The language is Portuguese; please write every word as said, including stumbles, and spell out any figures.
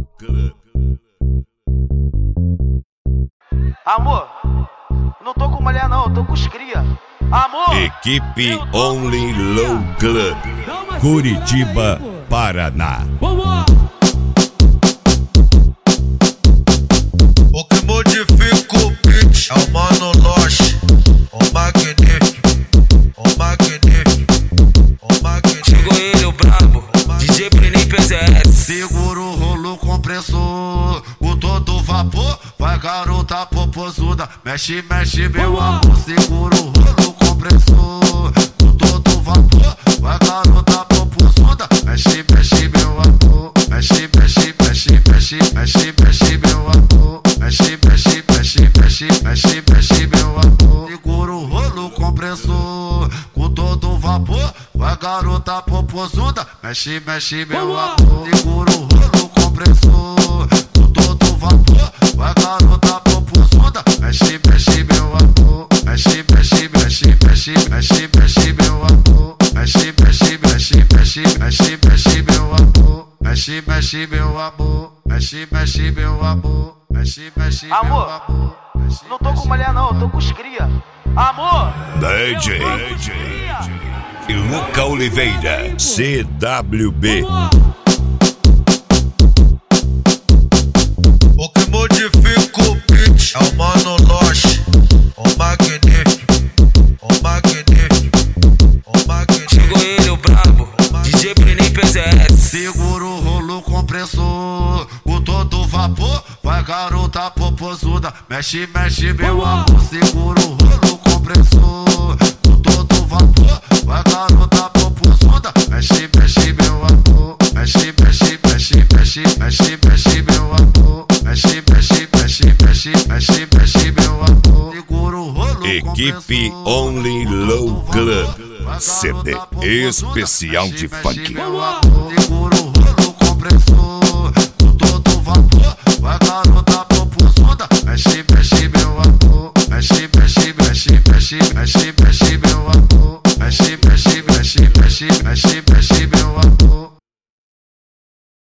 Club. Amor, não tô com mulher não, tô com os cria. Amor! Equipe Only Low Club, Curitiba, Paraná. O que modifica o beat é o Mano Loche, o magnífico, o magnífico, o magnífico. Chegou ele, o brabo, D J Brenin P Z S. Segura o rolo compressor, com todo vapor, vai garota popozuda. Mexe, mexe meu amor, segura o rolo compressor, com todo vapor, vai garota popozuda. Mexe, mexe meu amor, mexe, mexe, mexe, mexe, mexe, mexe meu amor. Mexe, mexe, mexe, mexe, mexe, mexe meu amor. Segura o rolo compressor, com todo vapor, vai garota popozuda. Mexe, mexe meu amor. Segura o rolo compressor, com todo vapor, vai garota popozuda. Mexe, mexe meu amor. Mexe, mexe, mexe, mexe, mexe, mexe meu amor. Mexe, mexe, mexe, mexe, mexe, mexe meu amor. Mexe, mexe meu amor. Mexe, mexe meu amor. Mexe, mexe Amor, meu amor. Mexe, não tô com mexe, mulher não, tô com os cria. Amor! D J e Luca Oliveira, C W B. O que modifica o beat é o Mano Loche, o magnífico, o magnífico, o magnífico. Chegou ele, o brabo, D J Brenin P Z S. Segura o rolo compressor, com todo vapor, vai garota popozuda. Mexe, mexe meu amor. Segura o rolo compressor, com todo vapor, vai garota popozuda. Mexe, mexe meu amor. Mexe, mexe, mexe, mexe, mexe, mexe meu amor. Mexe, mexe, mexe, mexe, mexe, mexe meu amor. Segura o rolo Equipe Only Low Club, C D especial de funk. Segura o rolo compressor, com todo vapor, vai garota popozuda. Mexe, mexe meu amor. Mexe, mexe, mexe, mexe, mexe,